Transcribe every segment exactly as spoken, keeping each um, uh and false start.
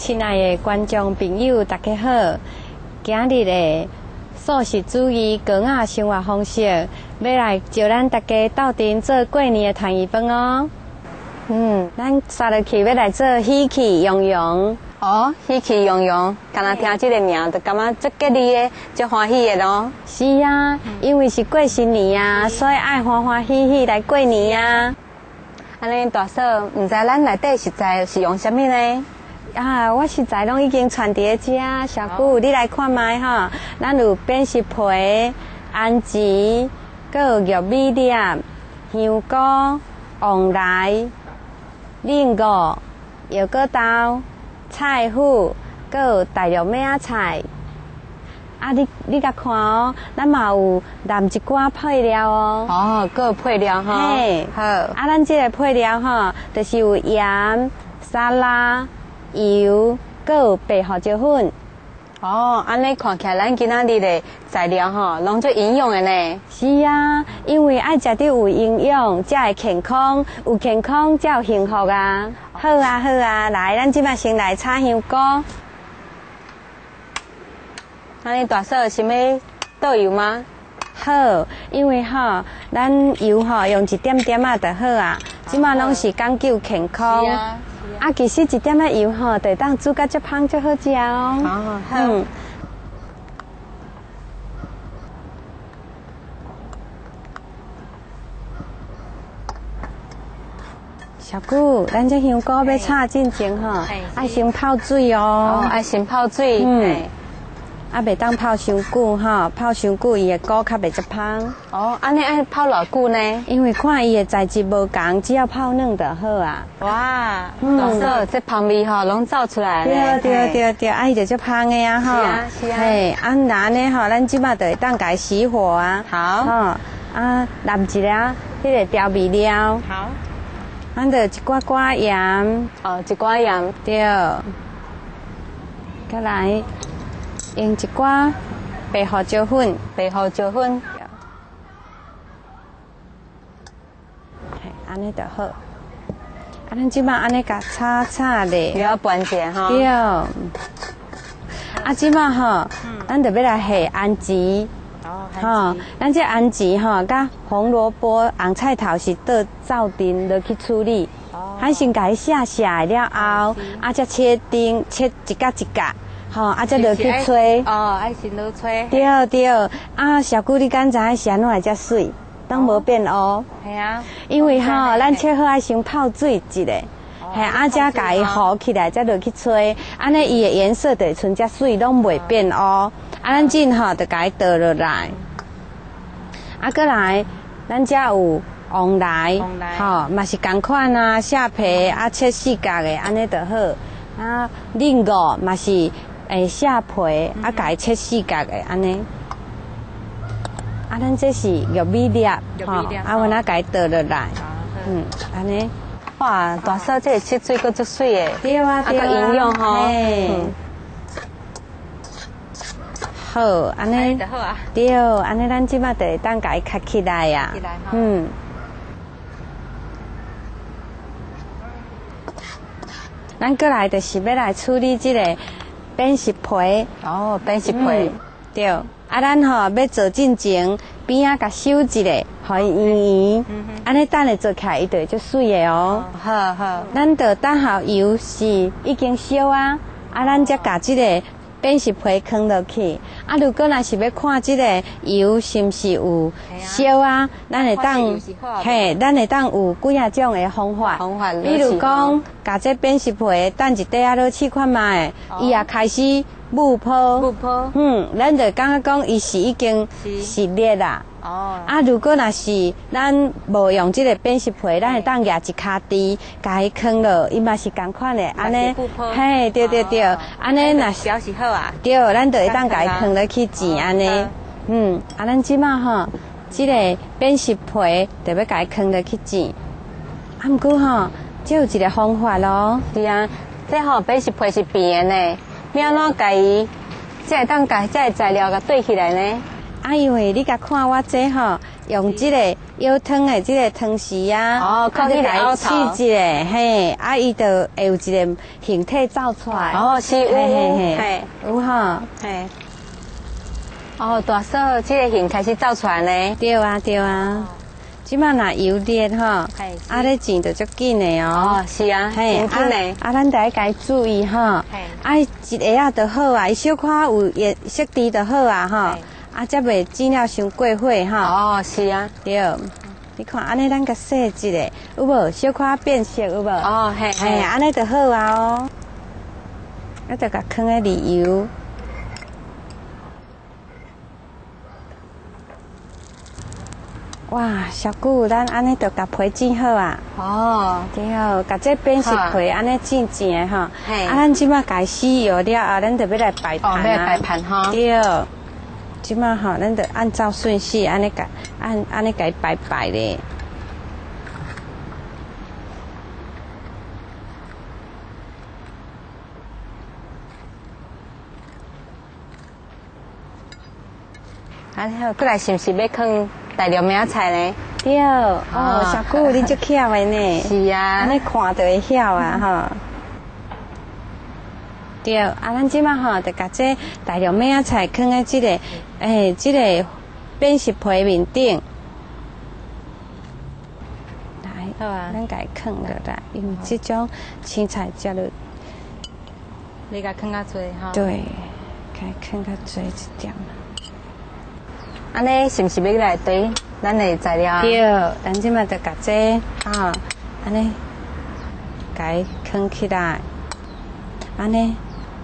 亲爱的观众朋友，大家好！今日的素食主义高雅生活方式，要来招咱大家斗阵做过年的团圆饭哦。嗯，咱刷落去要来做喜气洋洋。 哦，喜气洋洋，敢若听这个名，就感觉足吉利的，足欢喜的咯。 是啊，因为是过新年啊，所以爱欢欢喜喜来过年啊。 安尼大嫂，唔知咱内底实在是用什么呢？ 啊，我实在拢已经传伫遮，小姑，你来看卖哈。咱有扁食皮、安吉，佮有玉米粒、香菇、黄梨、菱果、摇果豆、菜脯，佮有大陆尾仔菜。啊，你你甲看哦，咱嘛有淋一寡配料哦。 哦，佮有配料哈。 嘿， 好。 啊，咱这个配料哈，就是有盐、沙拉、油，佮有白胡椒粉。 哦，安尼看起来，咱今仔日的材料哈，拢足营养的呢。 是啊，因为爱食得有营养，才会健康，有健康才有幸福啊。好啊，好啊，来，咱即摆先来炒香菇。 安尼大嫂是要倒油吗？ 好，因为哈，咱油哈用一点点啊就好啊。即摆拢是讲究健康。是啊。啊，其实一点仔油吼，就当煮甲足香足好食哦。 哦，好。嗯。 小姑，咱这香菇要炒进前吼，爱先泡水哦。 哦，爱先泡水。嗯。 啊，袂当泡伤久哈，泡伤久伊的菇较袂足香。 哦，安尼爱泡偌久呢？ 因为看伊的材质无共，只要泡软就好啊。 哇，大嫂，这香味吼拢走出来了。对对对对，啊，伊就足香的啊哈。 是啊是啊。 嘿，啊，那呢吼，咱即摆就会当家熄火啊。 好。 吼，啊，淋一粒迄个调味料。 好。 咱就一寡寡盐。 哦，一寡盐。 对。再来。用一寡白胡椒粉， 白胡椒粉， 嘿，安尼就好。啊，咱即摆安尼甲炒炒咧， 又要拌者吼。 对。啊，即摆吼，咱就要来下安吉。 哦， 吼，咱这安吉吼，甲红萝卜、红菜头是倒灶丁落去处理。哦。咱先甲伊下下了后，啊，再切丁，切一角一角。吼，啊，再落去吹。 哦，爱先落吹。 对对，啊，小姑你敢知影是安怎会遮水，拢无变乌？ 系啊。 因为吼，咱切好爱先泡水一下，嘿，啊，才甲伊糊起来，再落去吹，安尼伊的颜色就像遮水拢袂变乌。啊，咱进吼就甲伊倒落来。啊，过来，咱遮有黄梨，吼，嘛是同款啊，下皮啊切四角的，安尼就好。啊，菱果嘛是。诶，下皮啊，甲伊切四角的安尼。啊，咱这是玉米粒，吼，啊，我那甲伊倒落来。嗯，安尼。 哇，大嫂，这个切水阁足水的。 对啊，对啊。 啊，营养吼。 嗯。好，安尼。 就好啊。 对，安尼咱即摆就会当甲伊卡起来呀。 起来哈。 嗯。咱过来就是要来处理这个。扁食皮哦，扁食皮、 嗯、对，啊，咱吼要做进前边仔甲收一下，互伊圆圆，安尼等下做起来伊就会足水的哦。 好好， 咱就等候油是已经烧啊，啊，咱才甲即个扁食皮放落去。啊，如果若是要看即个油是毋是有烧啊，咱会当嘿，咱会当有几啊种的方法。 方法， 比如讲，甲这扁食皮等一底啊落试看卖，伊也开始冒泡。 冒泡。嗯， 咱就感觉讲伊是已经是热啦。哦。啊，如果若是咱无用即个扁食皮，咱会当举一卡滴，甲伊放落，伊嘛是共款的，安尼。嘿，对对对，安尼若是表示好啊。 对，咱就会当甲伊放落去煎安尼。嗯，啊，咱即马吼，即个扁食皮就要甲伊放落去煎。啊，毋过吼，这有一个方法咯。 是啊，这吼扁食皮是平的呢，要安怎甲伊，才会当甲这个材料甲对起来呢？ 啊，因为你甲看我这吼用这个腰汤的这个汤匙啊， 哦，靠这个凹槽， 试一下，嘿，啊，伊就会有一个形体造出来。 哦，是有， 嘿嘿，有哈， 嘿。哦，大嫂，这个形开始造出来呢？ 对啊，对啊。即马若油热吼，啊，咧煎就足紧的哦。 哦，是啊， 嘿， 紧的。 啊，咱得该注意吼，啊，一下啊就好啊，伊小可有颜色滴就好啊，吼，啊，才袂煎了伤过火吼。 哦，是啊， 对。你看，安尼咱甲洗一下，有无？小可变色有无？ 哦，嘿， 嘿，安尼就好啊哦。啊，就甲放个豉油。哇，小姑，咱安尼就甲皮煎好啊！ 哦， 对，甲这变色皮安尼煎煎的吼。啊，咱即马改洗油了后，咱就要来摆盘啊。 哦，要摆盘哈。 对，即马吼，咱就按照顺序安尼改，按安尼改摆摆咧。 啊，还有过来是不是要放大料名菜呢？ 对，哦，小姑你足巧的呢。 是啊， 安尼看就会晓啊，吼。对，啊，咱即马吼就甲这大量咩菜放在这个，诶，这个变色皮面顶。来，好啊，咱甲伊放落来，因为这种青菜食落， 你甲放较多哈。 对，甲伊放较多一点。 安尼是不是要来堆咱的材料？ 对，咱即马就甲这啊，安尼，甲伊放起来，安尼。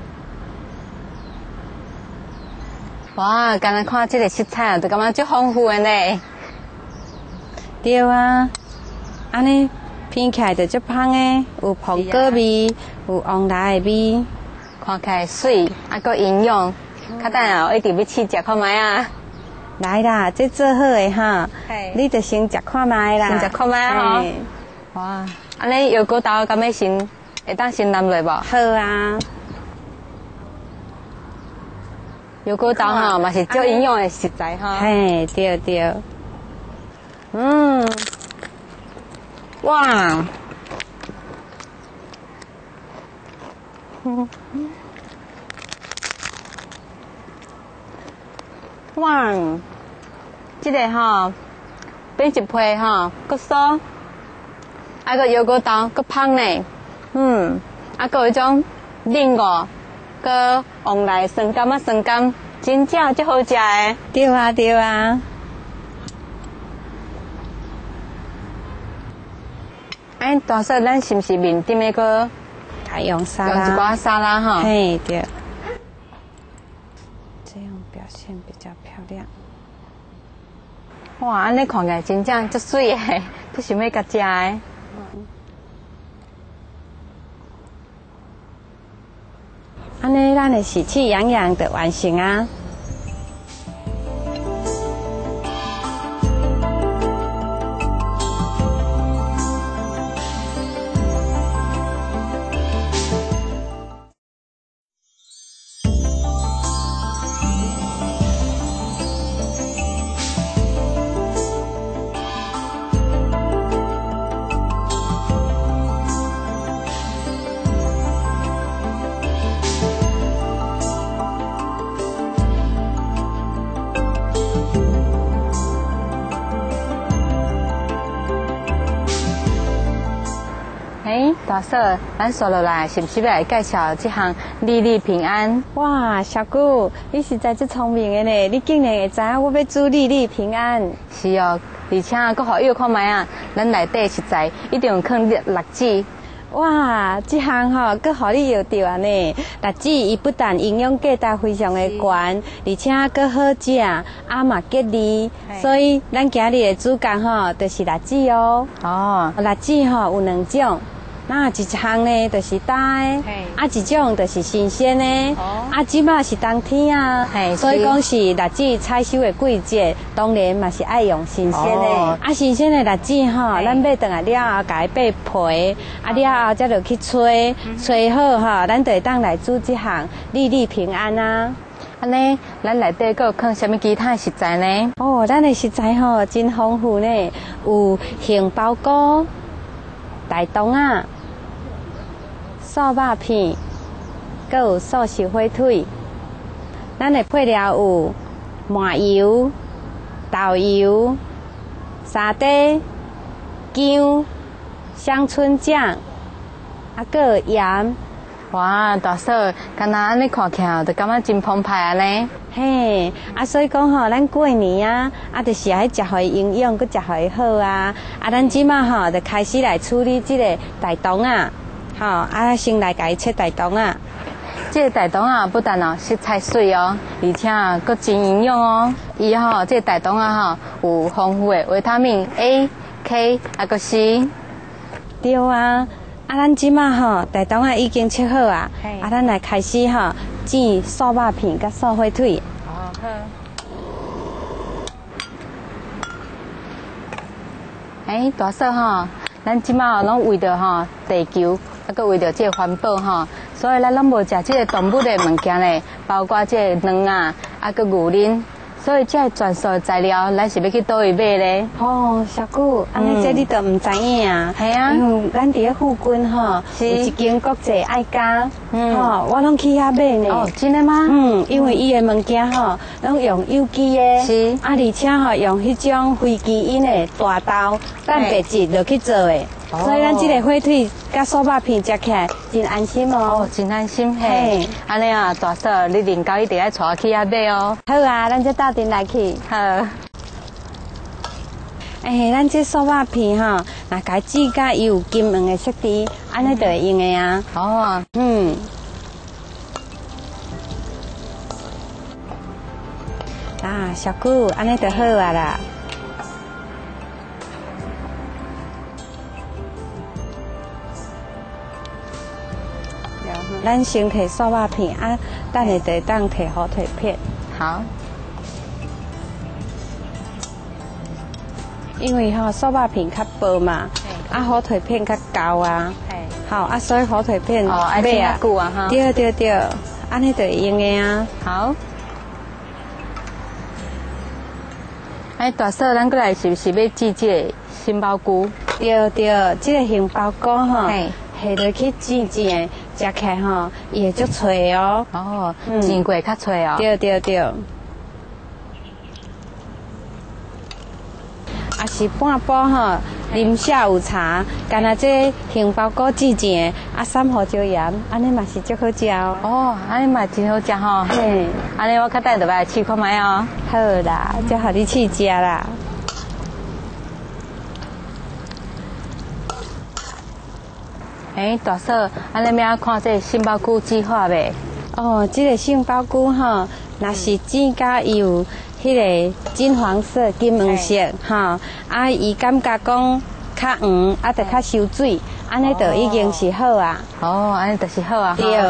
哇，刚才看这个食材，就感觉足丰富的呢。 对啊，安尼品起来就足香的，有苹果味，有黄梨的味， 看起来水，啊，够营养。较等下我一定要试食看卖啊！ 来啦，这做好的哈，你就先食看卖啦， 先食看卖哈。哇，安尼油果豆敢要先会当先淋落无？ 好啊。 油果豆哈嘛是足营养的食材哈。 嘿，对对。 嗯，哇，哇，这个哈变一皮哈，够酥，啊个油果豆够香呢，嗯，啊个迄种嫩果，个黄梨酸甘啊酸甘，真正足好食的。 对啊对啊。 哎，大嫂，咱是不是面顶那个用沙拉？ 用一寡沙拉哈。 嘿，对。这样表现比较漂亮。 哇，安尼看起来真正足水的，足想要甲食的。 安尼，咱的喜气洋洋的完成啊！ 哎，大嫂，咱说落来是不是要来介绍这项日日平安？ 哇，小姑，你实在真聪明的呢！你竟然会知影我要煮日日平安。 是哦，而且佫好友看卖啊，咱内底食材一定有放六子。 哇，这项吼，佫互你摇到啊呢！六子伊不但营养价值非常的高，而且佫好食，啊嘛吉利，所以咱今日的主角吼，就是六子哦。 哦， 六子吼有两种。那一项呢，就是大的，啊一种就是新鲜的，啊即马是冬天啊，所以讲是栗子采收的季节，当然嘛是爱用新鲜的。啊新鲜的栗子吼，咱买回来了后，甲伊剥皮，啊了后再落去吹，吹好吼，咱就会当来煮这项日日平安啊。 安尼，咱内底还有放什么其他的食材呢？ 哦，咱的食材吼真丰富呢，有杏鲍菇、大肠啊、素肉片，还有素食火腿。咱的配料有麻油、豆油、沙茶、姜、香椿酱，啊，还有盐。 哇，大嫂，敢若安尼看起来，就感觉真澎湃啊呢。 嘿，啊，所以讲吼，咱过年啊，啊，就是爱食互伊营养，佮食互伊好啊。啊，咱即马吼，就开始来处理即个大肠啊，吼，啊，先来家己切大肠啊。 这个大肠啊，不但哦色彩水哦，而且啊，佮真营养哦。伊吼，这个大肠啊吼，有丰富的维他命 A、K， 啊个 C。 对啊。啊，咱即马吼，大肠啊已经切好啊，啊，咱来开始吼煎素肉片甲素火腿。 哦好。哎，大嫂吼，咱即马哦拢为着吼地球，啊个为着这个环保吼，所以咱拢无食这个动物的物件嘞，包括这个卵啊，啊个牛奶。所以这全素材料，咱是要去倒位买咧？ 哦，小姑，安尼这你都唔知影啊？ 系啊， 因为咱伫咧附近吼，有一间国际爱家， 嗯， 吼，我拢去遐买呢。 哦，真的吗？ 嗯，因为伊的物件吼，拢用有机的， 是， 啊，而且吼用迄种非基因的大豆蛋白质落去做的。所以咱这个火腿甲素肉片食起来真安心哦。 哦，真安心嘿。安尼啊，大嫂，你临到一定要带我去遐买哦。 好啊，咱就打电来去。 好。 哎，咱这素肉片吼，若家煮甲伊有金黄的色底，安尼就会用的啊。 哦。 嗯。啊，小姑，安尼就好啊啦。咱先摕素肉片啊，等下就当摕火腿片。 好。 因为吼素肉片较薄嘛，啊火腿片较厚啊。好啊，所以火腿片哦，爱煎较久啊哈。 对对对，安尼就会用的啊。 好。哎，大嫂，咱过来是不是要煮这个杏鲍菇？ 对对，这个杏鲍菇吼。下落去煎煎的，食起来吼，伊会足脆哦。 哦，煎过较脆哦。 对对对。啊是半煲吼，啉下午茶，干那这杏鲍菇煎煎的，啊三胡椒盐，安尼嘛是足好食哦。 哦，安尼嘛真好食吼。嘿，安尼我较等下来试看卖哦。 好啦，就互你试食啦。 哎，大嫂，安尼要看这杏鲍菇煮法袂？ 哦，这个杏鲍菇吼，若是煎甲伊有迄个金黄色、金黄色，吼，啊，伊感觉讲较黄，啊，得较收水，安尼就已经是好啊。 哦，安尼就是好啊。 对。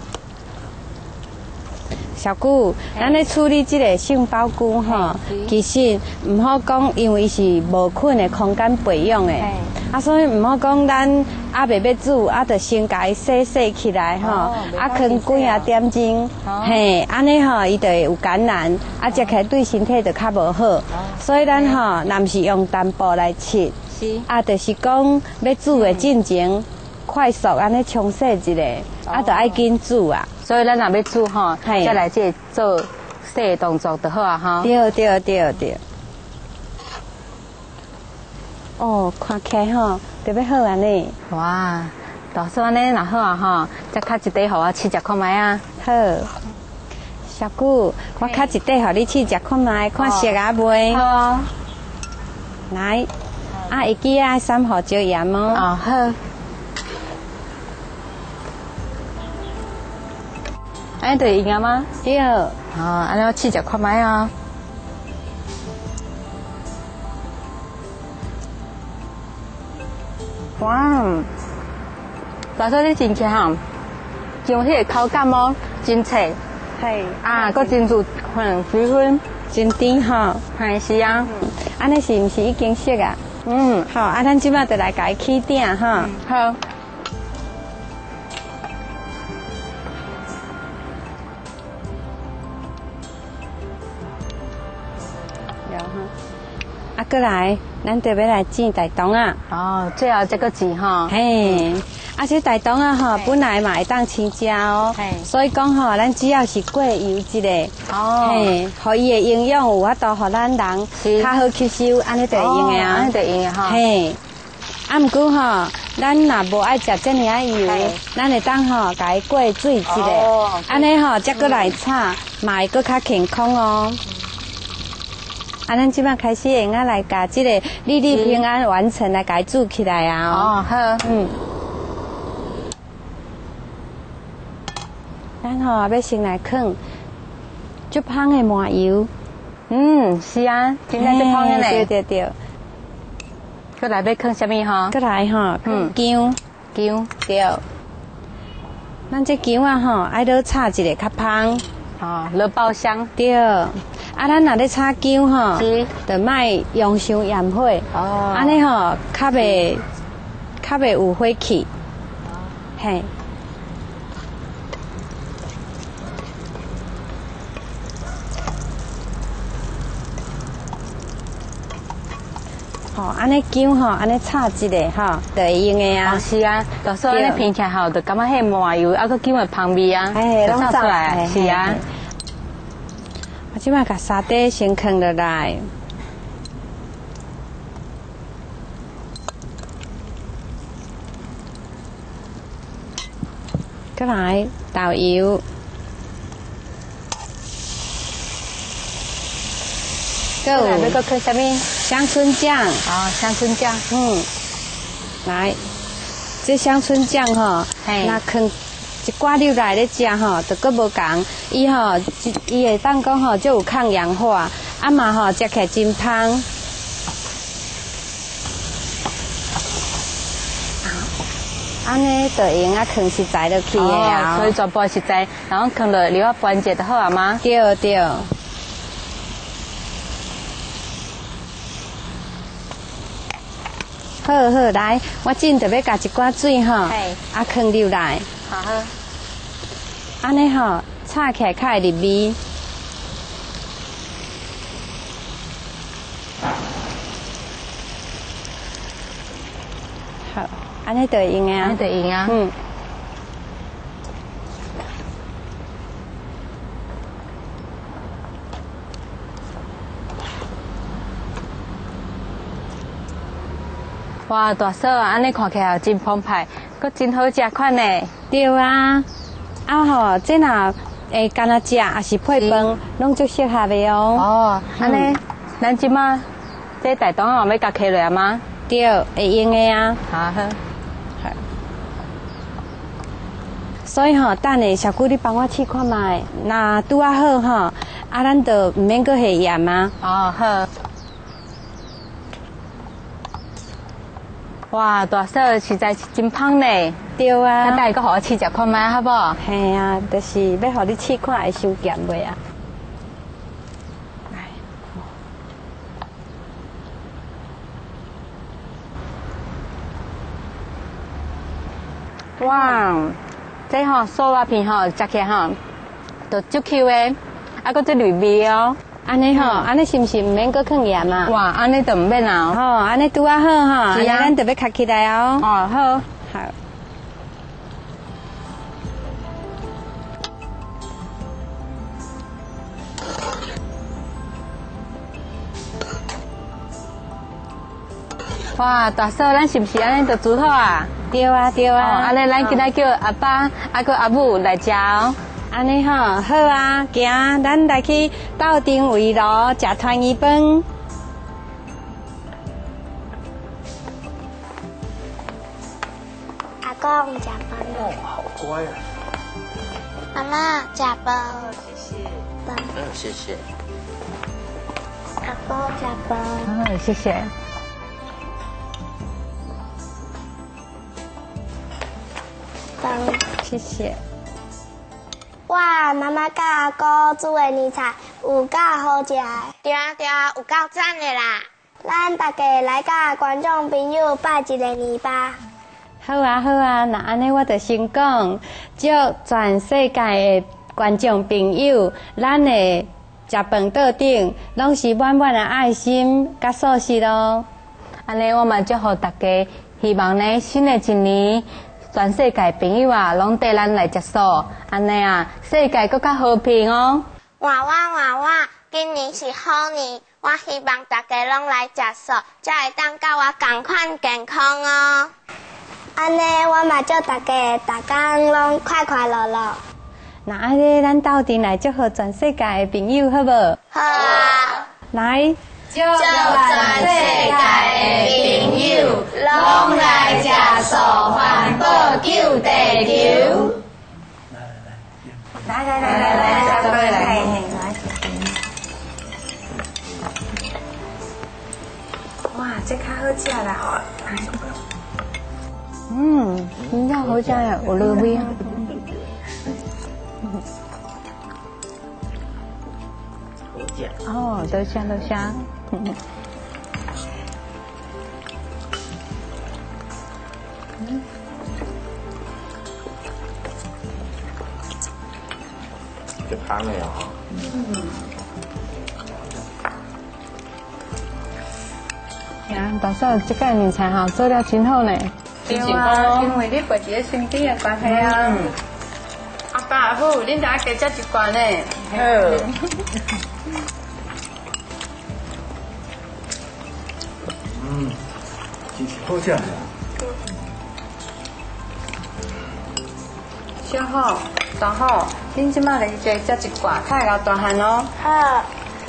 小姑，咱咧处理这个杏鲍菇吼，其实唔好讲，因为是无菌的空间培养的，啊，所以唔好讲咱啊未要煮，啊，就先甲伊洗洗起来吼，啊，放几啊点钟，嘿，安尼吼伊就会有感染，啊，食起来对身体就较无好，所以咱吼，若毋是用淡薄来切，啊，就是讲要煮的进前，快速安尼冲洗一下，啊，就爱紧煮啊。 所以咱若要煮吼，再来这做洗动作就好啊哈。 对对对对。哦，看起来吼特别好安尼。 哇，大嫂安尼若好啊吼，再敲一块互我试食看卖啊。 好，小姑，我敲一块互你试食看卖，看熟啊未？ 好。 来，啊，会记啊三胡椒盐哦。 哦好。安尼就会用啊吗？ 对。 哦，安尼我试食看卖啊。哇，大嫂你真强吼，像迄个口感哦，真脆。 系。 啊，佮真有粉水分， 真甜吼。 系是啊。 安尼是毋是已经熟啊？嗯。好，啊，咱即摆就来甲伊起鼎哈。 好。 哈。啊，过来，咱就要来煎大肠啊。 哦，最后这个煎哈。 嘿，啊，这大肠啊吼，本来嘛会当青椒哦，所以讲吼，咱只要是过油一个，哦，嘿，互伊的营养有法度，互咱人较好吸收，安尼就会用的啊， 安尼就用的哈。 嘿，啊，毋过吼，咱若无爱食遮尔啊油，咱会当吼，甲伊过水一个，安尼吼，再过来炒，嘛会搁较健康哦。啊，咱即摆开始会用来甲即个粒粒平安完成来甲伊煮起来啊。 哦，好，嗯。 咱吼要先来放足香的麻油。 嗯，是啊，真正足香的嘞。 对对对。 过来要放什么哈？ 过来吼，放姜， 姜对。咱这姜啊吼，爱落炒一个较香。 哦，落爆香。 对。啊，咱若咧炒姜吼，就莫用伤盐火。哦。安尼吼，较袂较袂有火气。嘿。哦，安尼姜吼，安尼炒一个吼，就会用的啊。 哦，是啊，到时候安尼拼起来吼，就感觉迄麻油啊，佮姜的香味啊， 哎， 拢出来。是啊。 我即摆甲沙底先放落来，过来豆油。 过来要搁放什么？ 香椿酱。 哦，香椿酱。 嗯，来，这香椿酱吼，那放一寡入来咧食吼，就搁无共。伊吼，伊会当讲吼，就有抗氧化，啊嘛吼，食起来真香。安尼就用啊，放食材落去的啊。 所以全部食材，然后放落料啊拌者就好啊吗？ 对对。好好来，我正特要加一寡水吼，啊放入来， 好好， 安尼吼炒起来较会入味。好，安尼就用啊， 安尼就用啊，嗯。哇，大嫂啊，安尼看起来真澎湃，佮真好食款呢。 对啊，啊吼，这若会干那食，也是配饭，拢足适合的哦。 哦，安尼，咱即马这大肠哦要甲开落吗？ 对，会用的啊。 好好。好。 所以吼，等下小姑你帮我试看卖，那拄啊好吼，啊咱就唔免搁下盐啊。 哦，好。哇，大嫂实在是真香呢。 对啊。 那等下搁互我试食看卖，好不好？ 嘿啊，就是要互你试看会伤咸袂啊。 哇，这吼酥肉片吼，食起来吼，就足 Q 的，啊，搁足入味哦。 安尼吼，安尼是毋是毋免搁放盐啊？ 哇，安尼就毋免啊。 吼，安尼拄啊好吼，是啊，咱特别卡起来哦。 哦，好， 好。 哇，大嫂，咱是毋是安尼就煮好啊？ 对啊，对啊。 安尼咱今仔叫阿爸、阿哥、阿母来食哦。 安尼吼，好啊，行，咱来去斗阵围炉食团圆饭。 阿公食饭哦，好乖啊！ 妈妈食饭。 谢谢。嗯，谢谢。 阿公食饭。 嗯，谢谢。 饭， 谢谢。 哇，妈妈甲阿哥煮的年菜有够好食的。对啊对啊，有够赞的啦！咱大家来甲观众朋友拜一个年吧。 好啊好啊，那安尼我就先讲，祝全世界的观众朋友，咱的食饭桌顶拢是满满的爱心甲素食咯。 安尼我嘛祝福大家，希望呢新的一年，全世界朋友啊，拢对咱来接受，安尼啊，世界更加和平哦。 娃娃娃娃，今年是好年，我希望大家拢来接受，才会当甲我同款健康哦。安尼我嘛祝大家大工拢快快乐乐。 那安尼，咱斗阵来祝福全世界的朋友，好无？ 好啊！ 来， 祝全世界的朋友拢来接受环保救地球。来来来来来，小哥来来。 哇，这较好食啦！哦。 嗯，真正好食呀，有落味啊。哦，多谢多谢。嗯。 这汤了呀！嗯。 呀，大嫂，这个年菜哈做了真好呢。 对啊，因为你背一个身体的关系啊。阿爸阿母，恁大家加食一罐呢。好。 嗯，真是好食。 小好，大好，恁即马来这食一罐，较会够大汉哦。 好。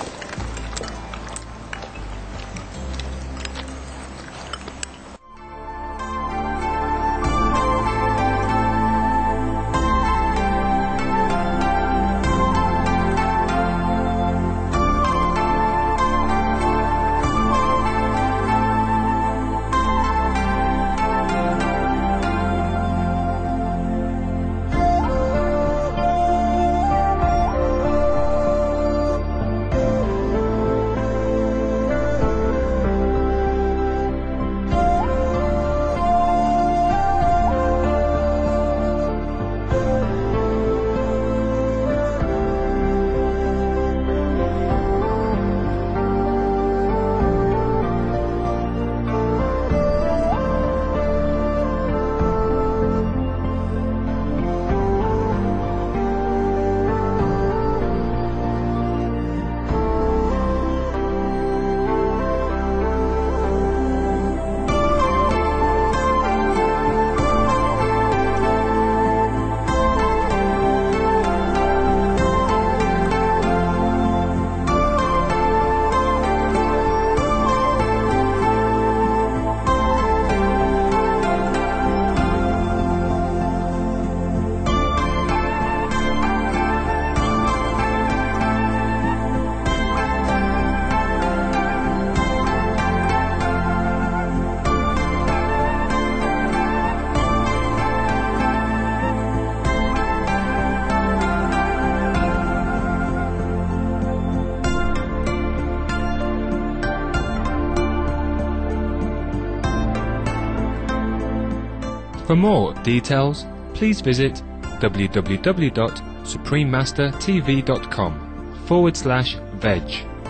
For more details, please visit w w w dot supreme master t v dot com forward slash veg.